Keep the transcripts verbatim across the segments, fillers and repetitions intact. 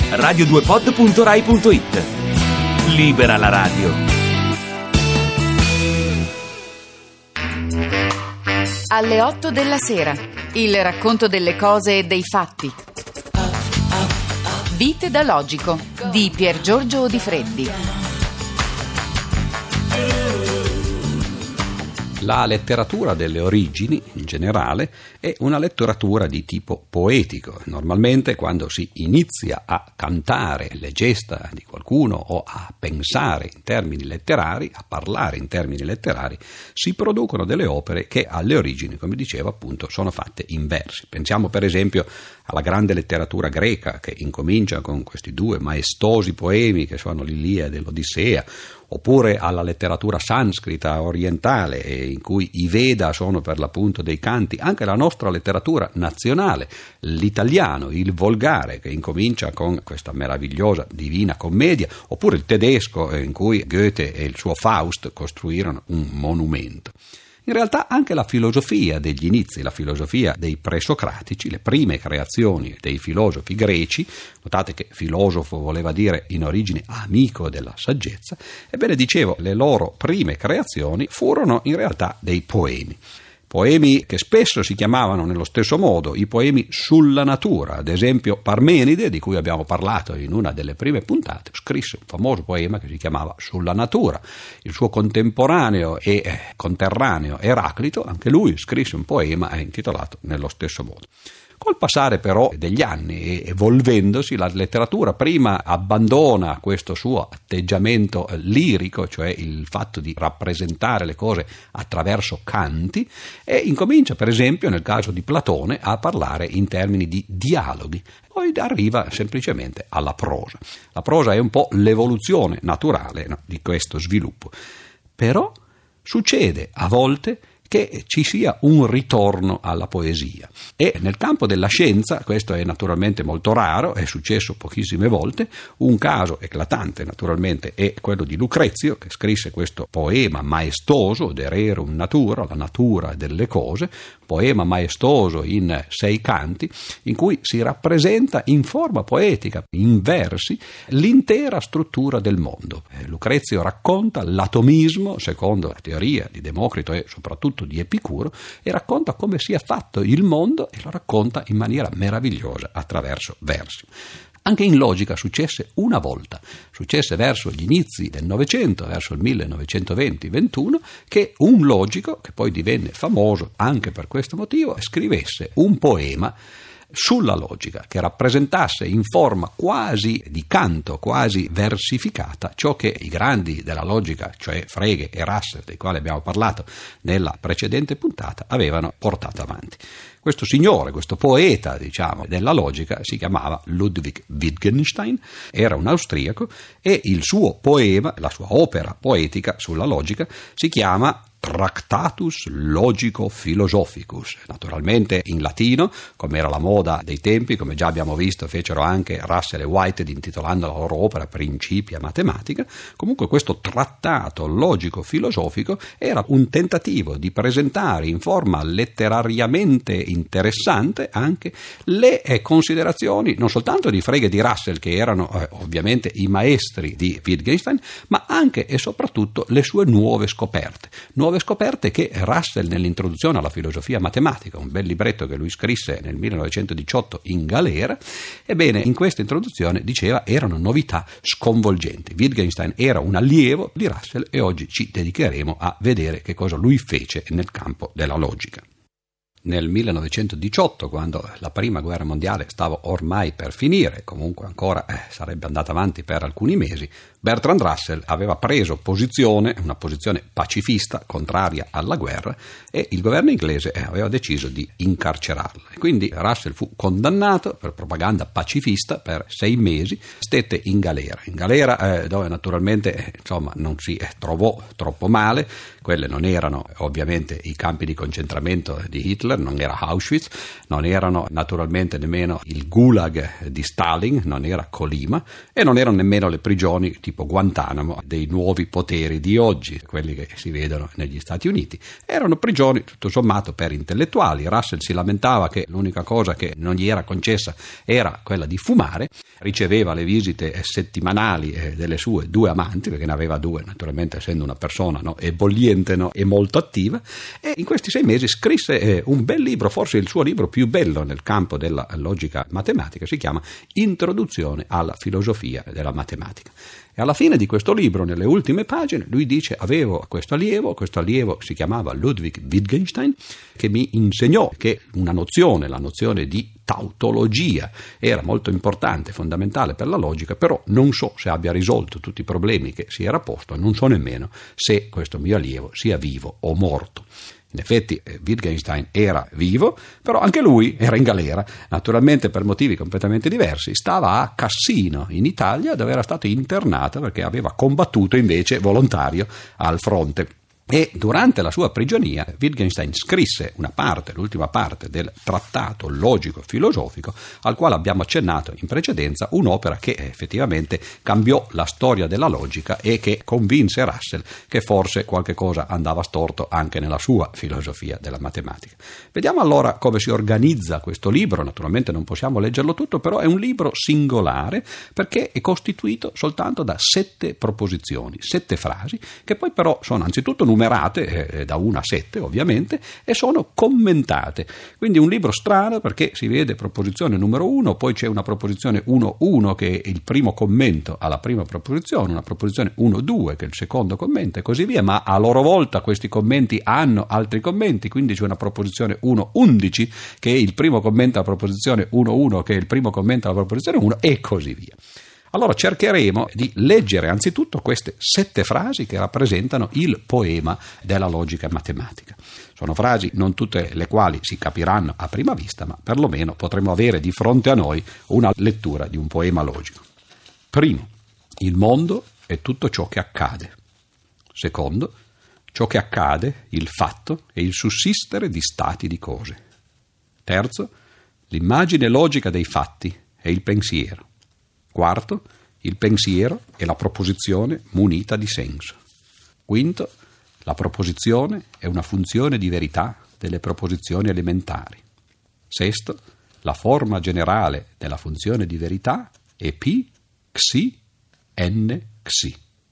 radio due pod punto rai punto it. Libera la radio. Alle otto della sera, il racconto delle cose e dei fatti. Vite da logico di Piergiorgio Odifreddi. La letteratura delle origini, in generale, è una letteratura di tipo poetico. Normalmente quando si inizia a cantare le gesta di qualcuno o a pensare in termini letterari, a parlare in termini letterari, si producono delle opere che alle origini, come dicevo appunto, sono fatte in versi. Pensiamo per esempio alla grande letteratura greca, che incomincia con questi due maestosi poemi che sono l'Iliade e l'Odissea, oppure alla letteratura sanscrita orientale, in cui i Veda sono per l'appunto dei canti. Anche la nostra letteratura nazionale, l'italiano, il volgare, che incomincia con questa meravigliosa Divina Commedia, oppure il tedesco, in cui Goethe e il suo Faust costruirono un monumento. In realtà anche la filosofia degli inizi, la filosofia dei presocratici, le prime creazioni dei filosofi greci, notate che filosofo voleva dire in origine amico della saggezza, ebbene dicevo, le loro prime creazioni furono in realtà dei poemi. Poemi che spesso si chiamavano nello stesso modo i poemi sulla natura. Ad esempio Parmenide, di cui abbiamo parlato in una delle prime puntate, scrisse un famoso poema che si chiamava Sulla natura. Il suo contemporaneo e conterraneo Eraclito, anche lui scrisse un poema intitolato nello stesso modo. Col passare però degli anni e evolvendosi, la letteratura prima abbandona questo suo atteggiamento lirico, cioè il fatto di rappresentare le cose attraverso canti, e incomincia per esempio nel caso di Platone a parlare in termini di dialoghi. Poi arriva semplicemente alla prosa. La prosa è un po' l'evoluzione naturale, no, di questo sviluppo. Però succede a volte che ci sia un ritorno alla poesia, e nel campo della scienza questo è naturalmente molto raro, è successo pochissime volte. Un caso eclatante naturalmente è quello di Lucrezio, che scrisse questo poema maestoso, De Rerum Natura, la natura delle cose, poema maestoso in sei canti, in cui si rappresenta in forma poetica, in versi, l'intera struttura del mondo. Lucrezio racconta l'atomismo secondo la teoria di Democrito e soprattutto di Epicuro, e racconta come sia fatto il mondo, e lo racconta in maniera meravigliosa attraverso versi. Anche in logica successe una volta, successe verso gli inizi del Novecento, verso il millenovecentoventi ventuno, che un logico, che poi divenne famoso anche per questo motivo, scrivesse un poema sulla logica, che rappresentasse in forma quasi di canto, quasi versificata, ciò che i grandi della logica, cioè Frege e Russell, dei quali abbiamo parlato nella precedente puntata, avevano portato avanti. Questo signore, questo poeta, diciamo, della logica, si chiamava Ludwig Wittgenstein, era un austriaco, e il suo poema, la sua opera poetica sulla logica, si chiama Tractatus Logico Philosophicus, naturalmente in latino, come era la moda dei tempi, come già abbiamo visto fecero anche Russell e Whitehead intitolando la loro opera Principia Mathematica. Comunque questo trattato logico-filosofico era un tentativo di presentare in forma letterariamente interessante anche le eh, considerazioni non soltanto di Frege e di Russell, che erano eh, ovviamente i maestri di Wittgenstein, ma anche e soprattutto le sue nuove scoperte. Nuove scoperte che Russell, nell'introduzione alla filosofia matematica, un bel libretto che lui scrisse nel millenovecentodiciotto in galera, ebbene in questa introduzione diceva erano novità sconvolgenti. Wittgenstein era un allievo di Russell e oggi ci dedicheremo a vedere che cosa lui fece nel campo della logica. Nel millenovecentodiciotto, quando la prima guerra mondiale stava ormai per finire, comunque ancora eh, sarebbe andata avanti per alcuni mesi, Bertrand Russell aveva preso posizione, una posizione pacifista, contraria alla guerra, e il governo inglese eh, aveva deciso di incarcerarlo. Quindi Russell fu condannato per propaganda pacifista per sei mesi, stette in galera, in galera eh, dove naturalmente eh, insomma non si eh, trovò troppo male. Quelle non erano ovviamente i campi di concentramento di Hitler, Führer, non era Auschwitz, non erano naturalmente nemmeno il Gulag di Stalin, non era Colima e non erano nemmeno le prigioni tipo Guantanamo dei nuovi poteri di oggi, quelli che si vedono negli Stati Uniti. Erano prigioni tutto sommato per intellettuali. Russell si lamentava che l'unica cosa che non gli era concessa era quella di fumare, riceveva le visite settimanali delle sue due amanti, perché ne aveva due, naturalmente essendo una persona no, ebolliente no, e molto attiva, e in questi sei mesi scrisse eh, un bel libro, forse il suo libro più bello nel campo della logica matematica, si chiama Introduzione alla filosofia della matematica. E alla fine di questo libro, nelle ultime pagine, lui dice: avevo questo allievo, questo allievo si chiamava Ludwig Wittgenstein, che mi insegnò che una nozione, la nozione di tautologia, era molto importante, fondamentale per la logica, però non so se abbia risolto tutti i problemi che si era posto, non so nemmeno se questo mio allievo sia vivo o morto. In effetti Wittgenstein era vivo, però anche lui era in galera, naturalmente per motivi completamente diversi. Stava a Cassino, in Italia, dove era stato internato perché aveva combattuto invece volontario al fronte. E durante la sua prigionia Wittgenstein scrisse una parte, l'ultima parte del trattato logico-filosofico al quale abbiamo accennato in precedenza, un'opera che effettivamente cambiò la storia della logica e che convinse Russell che forse qualche cosa andava storto anche nella sua filosofia della matematica. Vediamo allora come si organizza questo libro. Naturalmente non possiamo leggerlo tutto, però è un libro singolare perché è costituito soltanto da sette proposizioni, sette frasi, che poi però sono anzitutto numerate eh, da uno a sette ovviamente, e sono commentate. Quindi un libro strano perché si vede proposizione numero uno, poi c'è una proposizione uno uno che è il primo commento alla prima proposizione, una proposizione uno due che è il secondo commento e così via, ma a loro volta questi commenti hanno altri commenti, quindi c'è una proposizione uno undici che è il primo commento alla proposizione uno uno che è il primo commento alla proposizione uno e così via. Allora cercheremo di leggere anzitutto queste sette frasi che rappresentano il poema della logica matematica. Sono frasi non tutte le quali si capiranno a prima vista, ma perlomeno potremo avere di fronte a noi una lettura di un poema logico. Primo, il mondo è tutto ciò che accade. Secondo, ciò che accade, il fatto, è il sussistere di stati di cose. Terzo, l'immagine logica dei fatti è il pensiero. Quarto, il pensiero è la proposizione munita di senso. Quinto, la proposizione è una funzione di verità delle proposizioni elementari. Sesto, la forma generale della funzione di verità è P, Xi, N, Xi.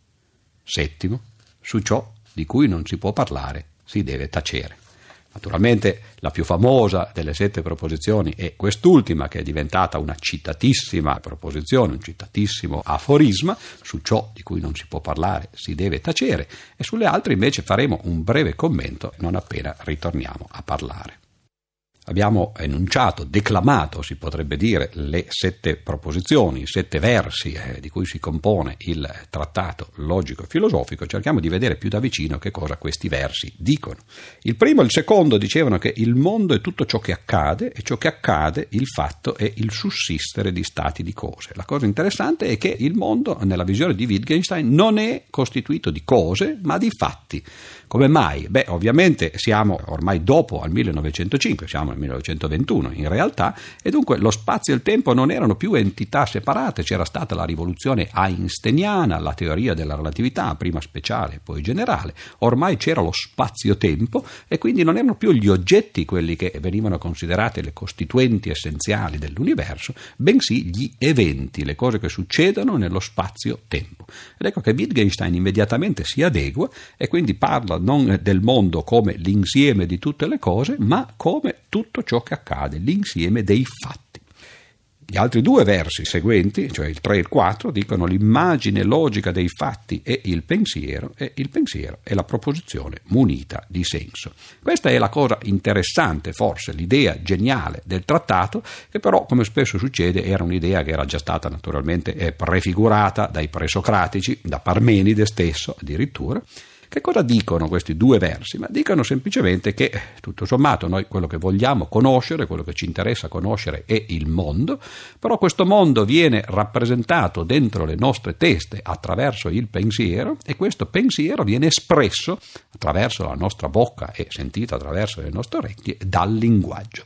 Settimo, su ciò di cui non si può parlare si deve tacere. Naturalmente la più famosa delle sette proposizioni è quest'ultima, che è diventata una citatissima proposizione, un citatissimo aforisma: su ciò di cui non si può parlare si deve tacere, e sulle altre invece faremo un breve commento non appena ritorniamo a parlare. Abbiamo enunciato, declamato, si potrebbe dire, le sette proposizioni, i sette versi eh, di cui si compone il trattato logico-filosofico. Cerchiamo di vedere più da vicino che cosa questi versi dicono. Il primo e il secondo dicevano che il mondo è tutto ciò che accade, e ciò che accade, il fatto, è il sussistere di stati di cose. La cosa interessante è che il mondo, nella visione di Wittgenstein, non è costituito di cose, ma di fatti. Come mai? Beh, ovviamente siamo ormai dopo al millenovecentocinque, siamo nel millenovecentoventuno in realtà, e dunque lo spazio e il tempo non erano più entità separate. C'era stata la rivoluzione einsteiniana, la teoria della relatività, prima speciale poi generale. Ormai c'era lo spazio-tempo e quindi non erano più gli oggetti quelli che venivano considerati le costituenti essenziali dell'universo, bensì gli eventi, le cose che succedono nello spazio-tempo. Ed ecco che Wittgenstein immediatamente si adegua e quindi parla non del mondo come l'insieme di tutte le cose, ma come tutto ciò che accade, l'insieme dei fatti. Gli altri due versi seguenti, cioè il tre e il quattro, dicono l'immagine logica dei fatti è il pensiero, e il pensiero è la proposizione munita di senso. Questa è la cosa interessante, forse l'idea geniale del trattato, che però, come spesso succede, era un'idea che era già stata naturalmente prefigurata dai presocratici, da Parmenide stesso addirittura, Che cosa dicono questi due versi? Ma dicono semplicemente che tutto sommato noi quello che vogliamo conoscere, quello che ci interessa conoscere è il mondo, però questo mondo viene rappresentato dentro le nostre teste attraverso il pensiero e questo pensiero viene espresso attraverso la nostra bocca e sentito attraverso le nostre orecchie dal linguaggio.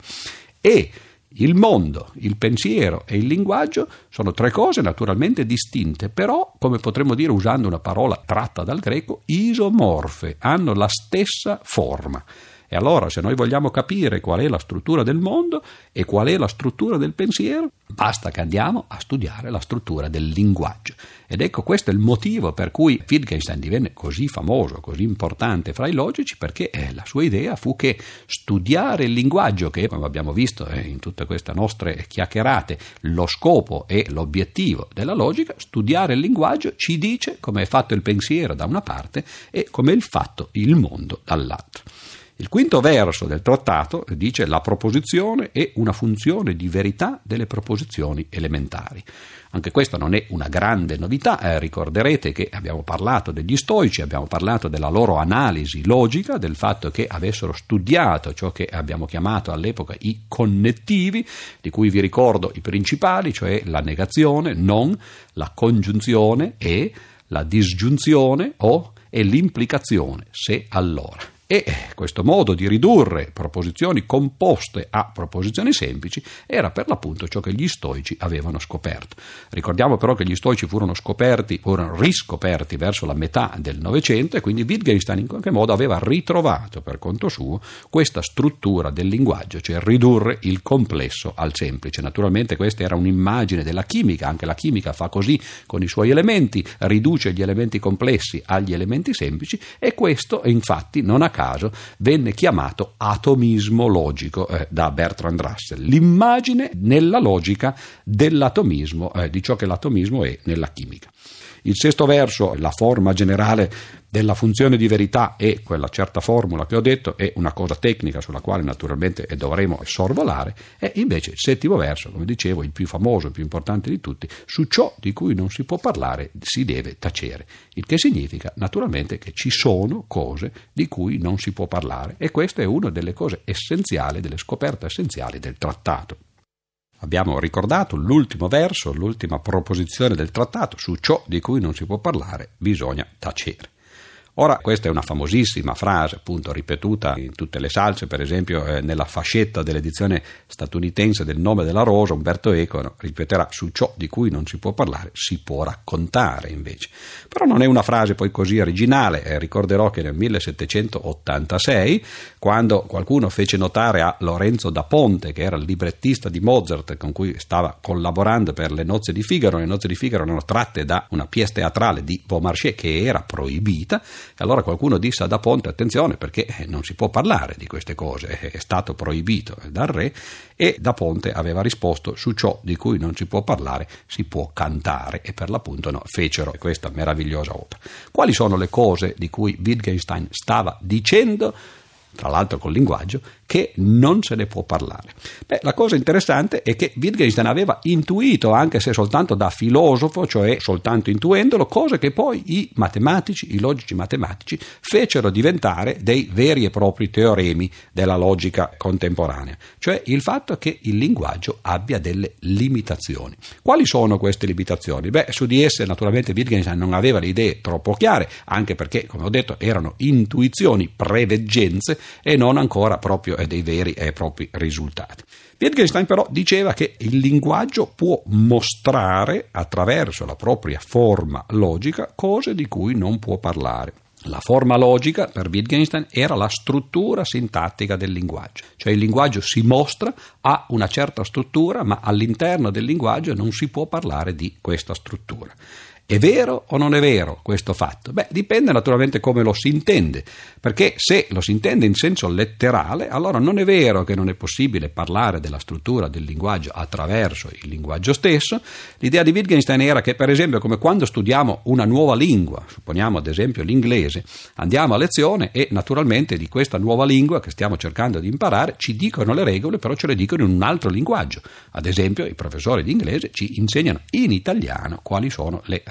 E il mondo, il pensiero e il linguaggio sono tre cose naturalmente distinte, però, come potremmo dire usando una parola tratta dal greco, isomorfe, hanno la stessa forma. E allora, se noi vogliamo capire qual è la struttura del mondo e qual è la struttura del pensiero, basta che andiamo a studiare la struttura del linguaggio. Ed ecco, questo è il motivo per cui Wittgenstein divenne così famoso, così importante fra i logici, perché eh, la sua idea fu che studiare il linguaggio, che come abbiamo visto eh, in tutte queste nostre chiacchierate, lo scopo e l'obiettivo della logica, studiare il linguaggio ci dice come è fatto il pensiero da una parte e come è fatto il mondo dall'altra. Il quinto verso del trattato dice: la proposizione è una funzione di verità delle proposizioni elementari. Anche questa non è una grande novità, eh, ricorderete che abbiamo parlato degli stoici, abbiamo parlato della loro analisi logica, del fatto che avessero studiato ciò che abbiamo chiamato all'epoca i connettivi, di cui vi ricordo i principali, cioè la negazione, non, la congiunzione e, la disgiunzione o e l'implicazione, se allora. E questo modo di ridurre proposizioni composte a proposizioni semplici era per l'appunto ciò che gli stoici avevano scoperto. Ricordiamo però che gli stoici furono scoperti, furono riscoperti verso la metà del Novecento e quindi Wittgenstein in qualche modo aveva ritrovato per conto suo questa struttura del linguaggio, cioè ridurre il complesso al semplice. Naturalmente questa era un'immagine della chimica, anche la chimica fa così con i suoi elementi, riduce gli elementi complessi agli elementi semplici e questo infatti non a caso venne chiamato atomismo logico eh, da Bertrand Russell, l'immagine nella logica dell'atomismo, eh, di ciò che l'atomismo è nella chimica. Il sesto verso, la forma generale della funzione di verità è quella certa formula che ho detto, è una cosa tecnica sulla quale naturalmente dovremo sorvolare, e invece il settimo verso, come dicevo, il più famoso, il più importante di tutti, su ciò di cui non si può parlare si deve tacere, il che significa naturalmente che ci sono cose di cui non si può parlare e questa è una delle cose essenziali, delle scoperte essenziali del trattato. Abbiamo ricordato l'ultimo verso, l'ultima proposizione del trattato: su ciò di cui non si può parlare bisogna tacere. Ora, questa è una famosissima frase, appunto ripetuta in tutte le salse, per esempio eh, nella fascetta dell'edizione statunitense del Nome della Rosa, Umberto Eco no, ripeterà: su ciò di cui non si può parlare si può raccontare invece. Però non è una frase poi così originale, eh, ricorderò che nel millesettecentottantasei, quando qualcuno fece notare a Lorenzo da Ponte, che era il librettista di Mozart con cui stava collaborando per Le nozze di Figaro, le nozze di Figaro erano tratte da una pièce teatrale di Beaumarchais che era proibita, e allora qualcuno disse a Da Ponte: attenzione, perché non si può parlare di queste cose, è stato proibito dal re, e Da Ponte aveva risposto: su ciò di cui non si può parlare si può cantare, e per l'appunto no, fecero questa meravigliosa opera. Quali sono le cose di cui Wittgenstein stava dicendo, tra l'altro col linguaggio, che non se ne può parlare? Beh, la cosa interessante è che Wittgenstein aveva intuito, anche se soltanto da filosofo, cioè soltanto intuendolo, cose che poi i matematici, i logici matematici, fecero diventare dei veri e propri teoremi della logica contemporanea, cioè il fatto che il linguaggio abbia delle limitazioni. Quali sono queste limitazioni? Beh, su di esse naturalmente Wittgenstein non aveva le idee troppo chiare, anche perché, come ho detto, erano intuizioni, preveggenze e non ancora proprio dei veri e propri risultati. Wittgenstein però diceva che il linguaggio può mostrare attraverso la propria forma logica cose di cui non può parlare. La forma logica per Wittgenstein era la struttura sintattica del linguaggio, cioè il linguaggio si mostra, ha una certa struttura, ma all'interno del linguaggio non si può parlare di questa struttura. È vero o non è vero questo fatto? Beh, dipende naturalmente come lo si intende, perché se lo si intende in senso letterale, allora non è vero che non è possibile parlare della struttura del linguaggio attraverso il linguaggio stesso. L'idea di Wittgenstein era che, per esempio, come quando studiamo una nuova lingua, supponiamo ad esempio l'inglese, andiamo a lezione e naturalmente di questa nuova lingua che stiamo cercando di imparare ci dicono le regole, però ce le dicono in un altro linguaggio. Ad esempio, i professori di inglese ci insegnano in italiano quali sono le regole.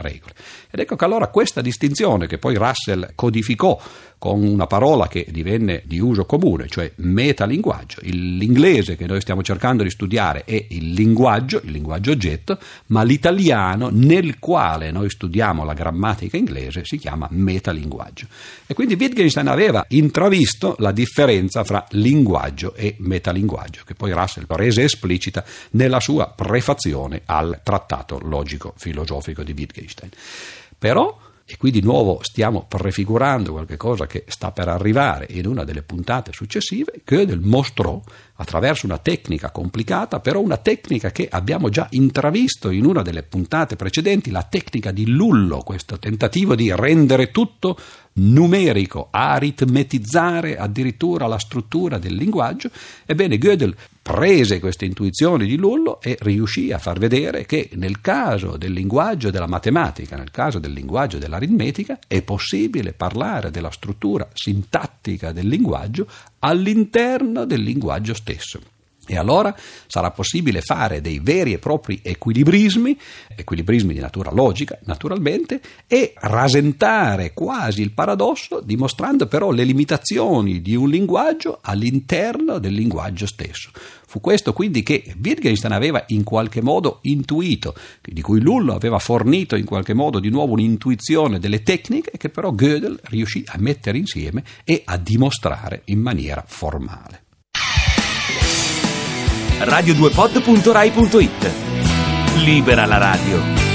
regole. Ed ecco che allora questa distinzione, che poi Russell codificò con una parola che divenne di uso comune, cioè metalinguaggio. L'inglese che noi stiamo cercando di studiare è il linguaggio, il linguaggio oggetto, ma l'italiano nel quale noi studiamo la grammatica inglese si chiama metalinguaggio. E quindi Wittgenstein aveva intravisto la differenza fra linguaggio e metalinguaggio, che poi Russell rese esplicita nella sua prefazione al trattato logico-filosofico di Wittgenstein. Però, e qui di nuovo stiamo prefigurando qualche cosa che sta per arrivare in una delle puntate successive, Gödel mostrò attraverso una tecnica complicata, però una tecnica che abbiamo già intravisto in una delle puntate precedenti, la tecnica di Lullo, questo tentativo di rendere tutto numerico, aritmetizzare addirittura la struttura del linguaggio. Ebbene, Gödel prese queste intuizioni di Lullo e riuscì a far vedere che nel caso del linguaggio della matematica, nel caso del linguaggio dell'aritmetica, è possibile parlare della struttura sintattica del linguaggio all'interno del linguaggio stesso. E allora sarà possibile fare dei veri e propri equilibrismi, equilibrismi di natura logica, naturalmente, e rasentare quasi il paradosso, dimostrando però le limitazioni di un linguaggio all'interno del linguaggio stesso. Fu questo quindi che Wittgenstein aveva in qualche modo intuito, di cui Lullo aveva fornito in qualche modo di nuovo un'intuizione delle tecniche che però Gödel riuscì a mettere insieme e a dimostrare in maniera formale. radio due pod punto rai punto it. Libera la radio.